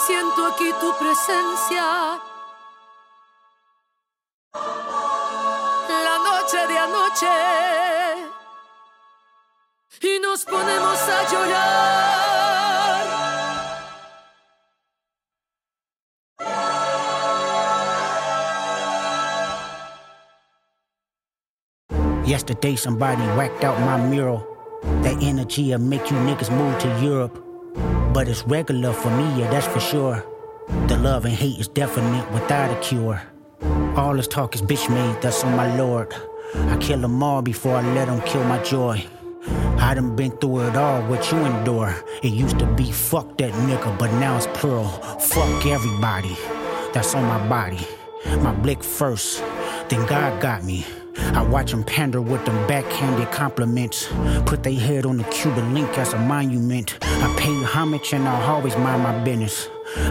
Siento aquí tu presencia. La noche de anoche y nos ponemos a llorar. Yesterday somebody whacked out my mural. That energy'll make you niggas move to Europe. But it's regular for me, yeah, that's for sure. The love and hate is definite without a cure. All this talk is bitch made, that's on my lord. I kill them all before I let them kill my joy. I done been through it all, what you endure. It used to be fuck that nigga, but now it's plural. Fuck everybody, that's on my body. My blick first, then God got me. I watch them pander with them backhanded compliments. Put they head on the Cuban link as a monument. I pay homage and I'll always mind my business.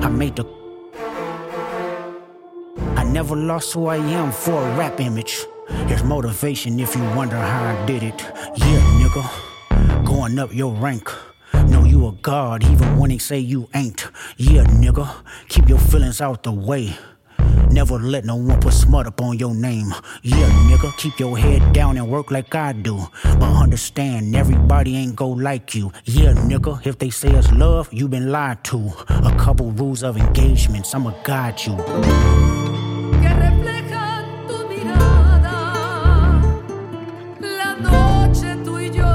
I never lost who I am for a rap image. There's motivation if you wonder how I did it. Yeah, nigga, going up your rank. Know you a god even when they say you ain't. Yeah, nigga, keep your feelings out the way. Never let no one put smut up on your name. Yeah, nigga, keep your head down and work like I do. But understand, everybody ain't go like you. Yeah, nigga, if they say it's love, you been lied to. A couple rules of engagements, I'ma guide you. Que reflejan tu mirada, la noche tú y yo.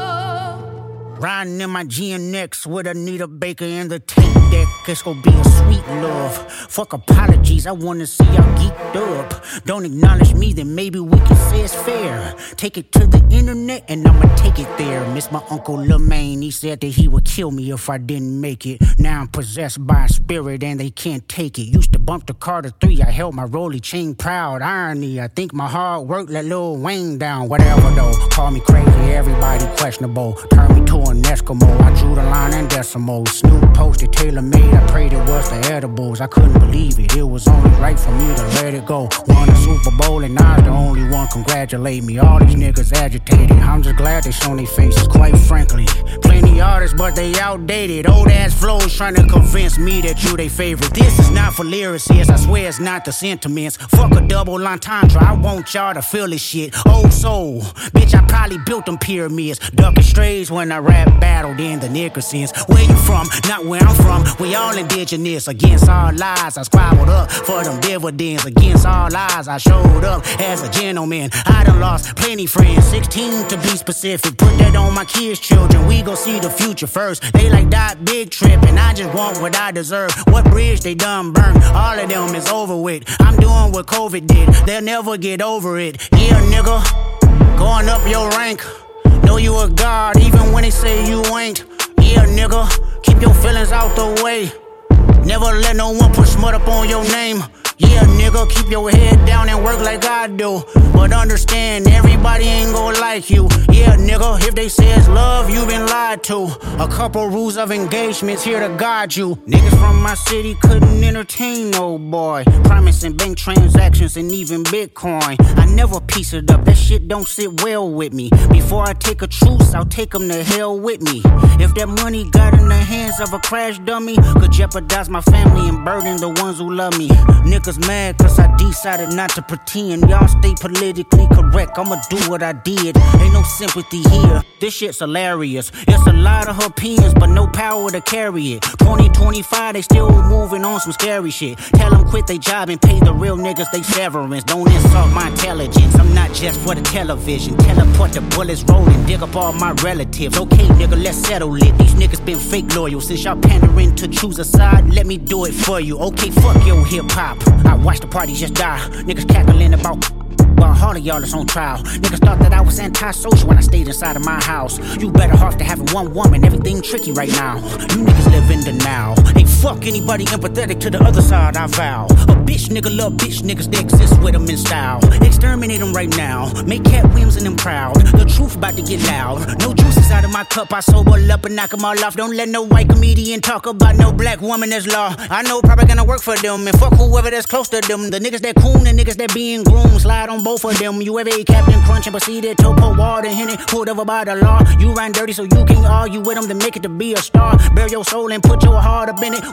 Riding in my GNX with Anita Baker in the tape deck. It's gonna be a sweet love. Fuck apologies, I wanna see y'all geeked up. Don't acknowledge me, then maybe we can say it's fair. Take it to the internet and I'ma take it there. Miss my Uncle Lemaine, he said that he would kill me if I didn't make it. Now I'm possessed by a spirit and they can't take it. Used to bump the Carter 3, I held my rolly chain proud. Irony, I think my hard work let Lil Wayne down. Whatever though, call me crazy, everybody questionable. Turn me to an Eskimo, I drew the line in decimals. Snoop posted tailor made, I prayed it was the edibles. I couldn't believe it, it was only right for me to let it go. Won a Super Bowl and I was the only one congratulate me. All these niggas agitated, I'm just glad they shown their faces, quite frankly. Plenty artists but they outdated. Old ass flows trying to convince me that you they favorite. This is not for lyricists, I swear it's not the sentiments. Fuck a double entendre, I want y'all to feel this shit. Old soul, bitch, I probably built them pyramids. Ducking strays when I rap battled in the Nickersons. Where you from? Not where I'm from. We all indigenous. Against all lies, I scribbled up for them dividends. Against all lies, I showed up as a gentleman. I done lost plenty friends, 16 to be specific. Put that on my kids' children. We gon' see the future first. They like that big trip, and I just want what I deserve. What bridge they done burned? All of them is over with. I'm doing what COVID did. They'll never get over it. Yeah, nigga, going up your rank. Know you a god even when they say you ain't. Yeah, nigga, keep your feelings out the way. Never let no one put smut up on your name. Yeah, nigga, keep your head down and work like I do. But understand, everybody ain't gon' like you. Yeah, nigga, if they say it's love, you been lied to. A couple rules of engagements here to guide you. Niggas from my city couldn't entertain no boy. Promising bank transactions and even Bitcoin. I never piece it up, that shit don't sit well with me. Before I take a truce, I'll take them to hell with me. If that money got in the hands of a crash dummy, could jeopardize my family and burden the ones who love me. Niggas mad cause I decided not to pretend. Y'all stay politically correct, I'ma do what I did. Ain't no sympathy here, this shit's hilarious. It's a lot of opinions but no power to carry it. 2025 they still moving on some scary shit. Tell them quit they job and pay the real niggas they severance. Don't insult my intelligence, I'm not just for the television. Teleport the bullets rolling, dig up all my relatives. Okay nigga, let's settle it. These niggas been fake loyal. Since y'all pandering to choose a side, let me do it for you. Okay, fuck your hip hop, I watch the party just die. Niggas cackling about while all of y'all is on trial. Niggas thought that I was antisocial when I stayed inside of my house. You better off to having one woman, everything tricky right now. You niggas live in the now. Ain't fuck anybody empathetic to the other side, I vow. A bitch nigga love bitch niggas, they exist with them in style. Exterminate them right now, make Cat Williams and them proud. The truth about to get loud. No juice inside of my cup, I sober up and knock them all off. Don't let no white comedian talk about no black woman as law. I know probably gonna work for them and fuck whoever that's close to them. The niggas that coon and niggas that being groomed, slide on both of them. You ever ate Captain Crunch and proceeded to pour water in it? Pulled over by the law. You ran dirty so you can't argue with them to make it to be a star. Bear your soul and put your heart up in it.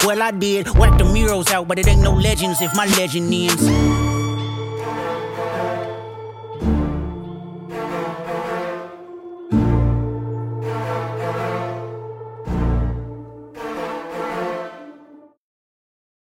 Well, I did whack the murals out, but it ain't no legends if my legend ends.